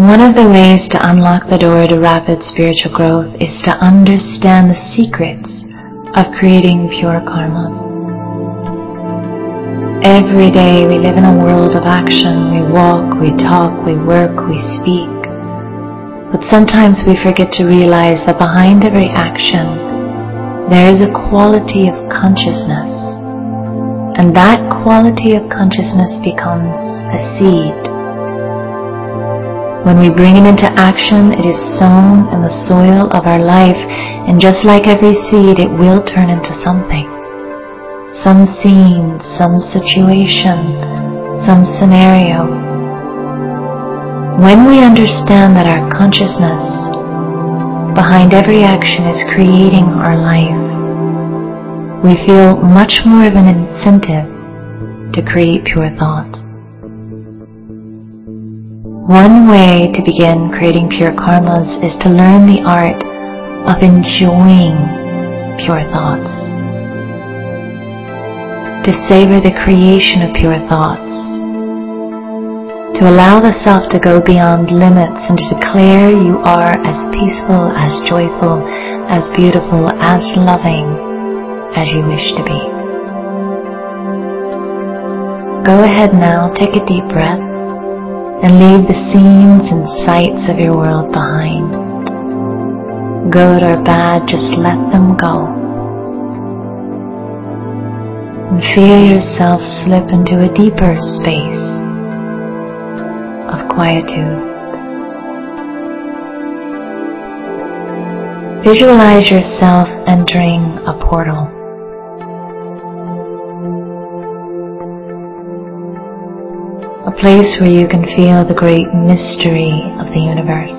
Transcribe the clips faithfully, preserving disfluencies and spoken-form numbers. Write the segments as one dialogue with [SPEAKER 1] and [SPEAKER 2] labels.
[SPEAKER 1] One of the ways to unlock the door to rapid spiritual growth is to understand the secrets of creating pure karmas. Every day we live in a world of action. We walk, we talk, we work, we speak. But sometimes we forget to realize that behind every action there is a quality of consciousness, and that quality of consciousness becomes a seed. When we bring it into action, it is sown in the soil of our life, and just like every seed, it will turn into something. Some scene, some situation, some scenario. When we understand that our consciousness behind every action is creating our life, we feel much more of an incentive to create pure thoughts. One way to begin creating pure karmas is to learn the art of enjoying pure thoughts, to savor the creation of pure thoughts, to allow the self to go beyond limits and to declare you are as peaceful, as joyful, as beautiful, as loving as you wish to be. Go ahead now, take a deep breath and leave the scenes and sights of your world behind. Good or bad, just let them go. And feel yourself slip into a deeper space of quietude. Visualize yourself entering a portal. A place where you can feel the great mystery of the universe.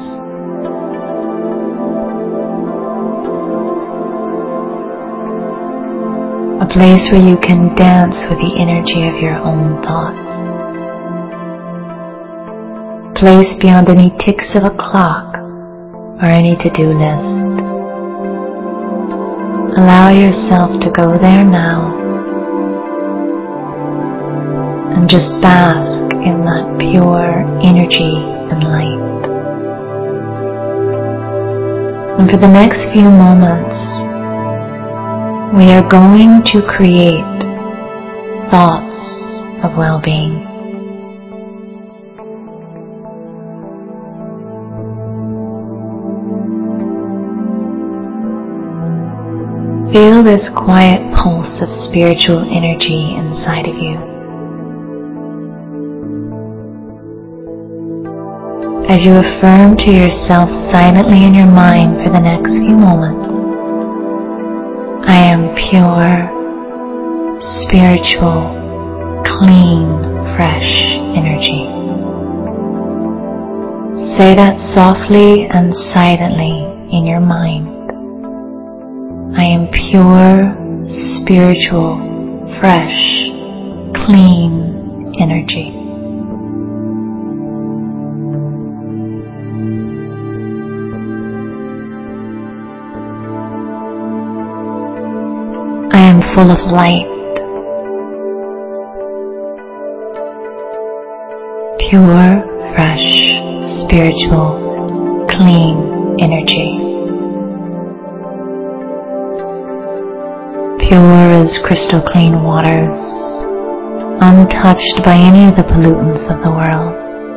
[SPEAKER 1] A place where you can dance with the energy of your own thoughts. A place beyond any ticks of a clock or any to-do list. Allow yourself to go there now and just bask in that pure energy and light. And for the next few moments, we are going to create thoughts of well-being. Feel this quiet pulse of spiritual energy inside of you. As you affirm to yourself silently in your mind for the next few moments, I am pure, spiritual, clean, fresh energy. Say that softly and silently in your mind. I am pure, spiritual, fresh, clean energy. I am full of light, pure, fresh, spiritual, clean energy. Pure as crystal clean waters, untouched by any of the pollutants of the world.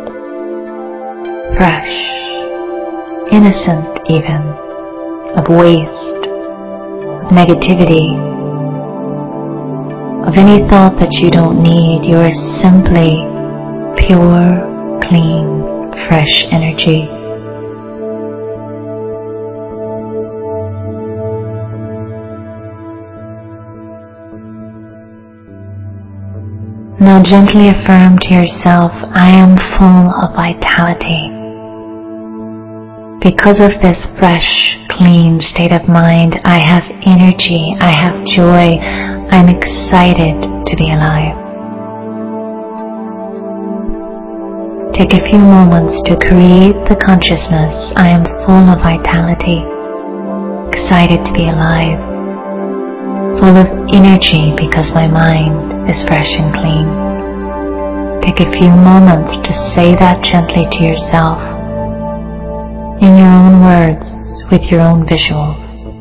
[SPEAKER 1] Fresh, innocent even, of waste, of negativity, of any thought that you don't need. You are simply pure, clean, fresh energy. Now gently affirm to yourself, I am full of vitality. Because of this fresh, clean state of mind, I have energy, I have joy, I'm excited to be alive. Take a few moments to create the consciousness, I am full of vitality, excited to be alive, full of energy because my mind is fresh and clean. Take a few moments to say that gently to yourself in your own words, with your own visuals.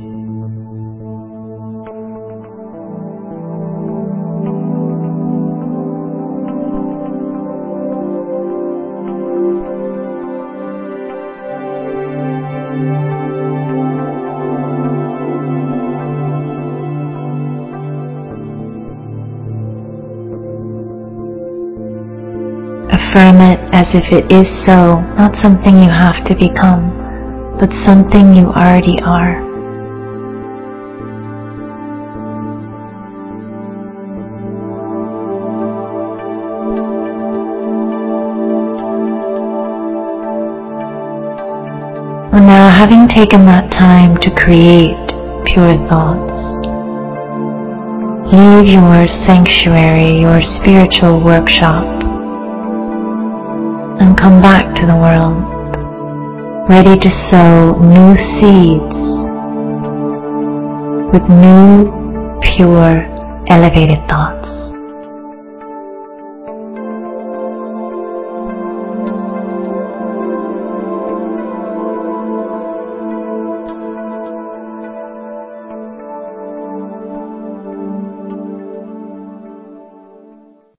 [SPEAKER 1] Affirm it as if it is so, not something you have to become, but something you already are. And now, having taken that time to create pure thoughts, leave your sanctuary, your spiritual workshop, and come back to the world, ready to sow new seeds with new, pure, elevated thoughts.